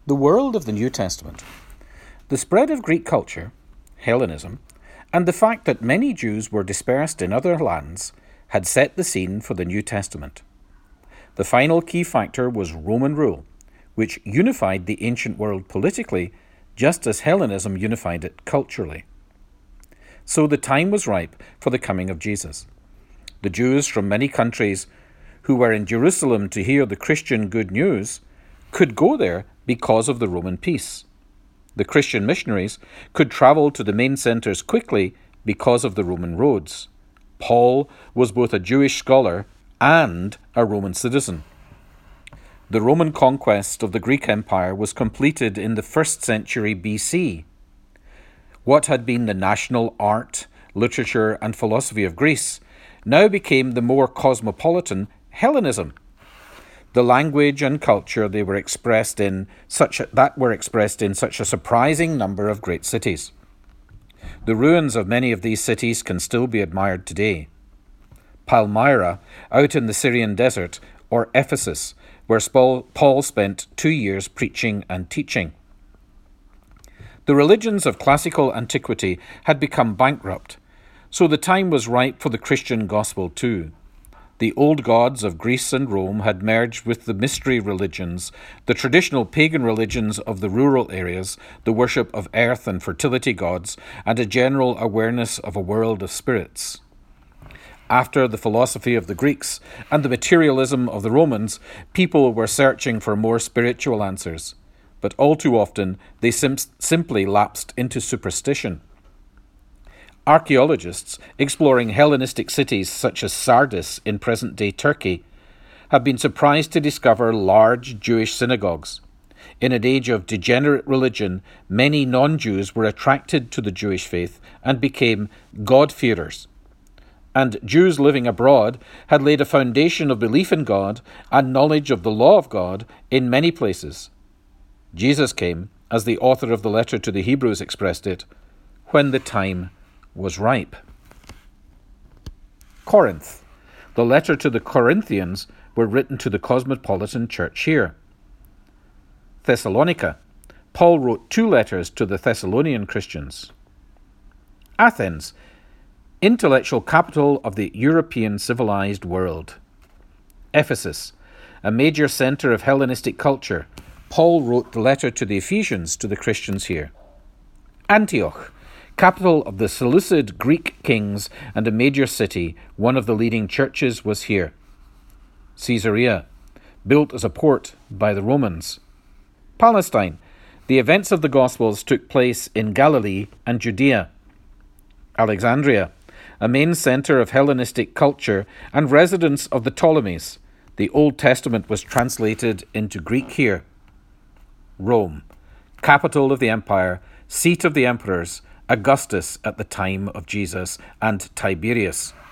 The world of the New Testament. The spread of Greek culture, Hellenism, and the fact that many Jews were dispersed in other lands had set the scene for the New Testament. The final key factor was Roman rule, which unified the ancient world politically, just as Hellenism unified it culturally. So the time was ripe for the coming of Jesus. The Jews from many countries who were in Jerusalem to hear the Christian good news could go there because of the Roman peace. The Christian missionaries could travel to the main centres quickly because of the Roman roads. Paul was both a Jewish scholar and a Roman citizen. The Roman conquest of the Greek Empire was completed in the 1st century BC. What had been the national art, literature, and philosophy of Greece now became the more cosmopolitan Hellenism. The language and culture they were expressed in such a surprising number of great cities. The ruins of many of these cities can still be admired today. Palmyra, out in the Syrian desert, or Ephesus, where Paul spent 2 years preaching and teaching. The religions of classical antiquity had become bankrupt, so the time was ripe for the Christian gospel too. The old gods of Greece and Rome had merged with the mystery religions, the traditional pagan religions of the rural areas, the worship of earth and fertility gods, and a general awareness of a world of spirits. After the philosophy of the Greeks and the materialism of the Romans, people were searching for more spiritual answers, but all too often they simply lapsed into superstition. Archaeologists exploring Hellenistic cities such as Sardis in present-day Turkey have been surprised to discover large Jewish synagogues. In an age of degenerate religion, many non-Jews were attracted to the Jewish faith and became God-fearers. And Jews living abroad had laid a foundation of belief in God and knowledge of the law of God in many places. Jesus came, as the author of the letter to the Hebrews expressed it, when the time was ripe. Corinth. The letter to the Corinthians were written to the cosmopolitan church here. Thessalonica. Paul wrote 2 letters to the Thessalonian Christians. Athens. Intellectual capital of the European civilized world. Ephesus. A major centre of Hellenistic culture. Paul wrote the letter to the Ephesians to the Christians here. Antioch. Capital of the Seleucid Greek kings and a major city, one of the leading churches was here. Caesarea, built as a port by the Romans. Palestine, the events of the Gospels took place in Galilee and Judea. Alexandria, a main centre of Hellenistic culture and residence of the Ptolemies. The Old Testament was translated into Greek here. Rome, capital of the empire, seat of the emperors, Augustus at the time of Jesus, and Tiberius.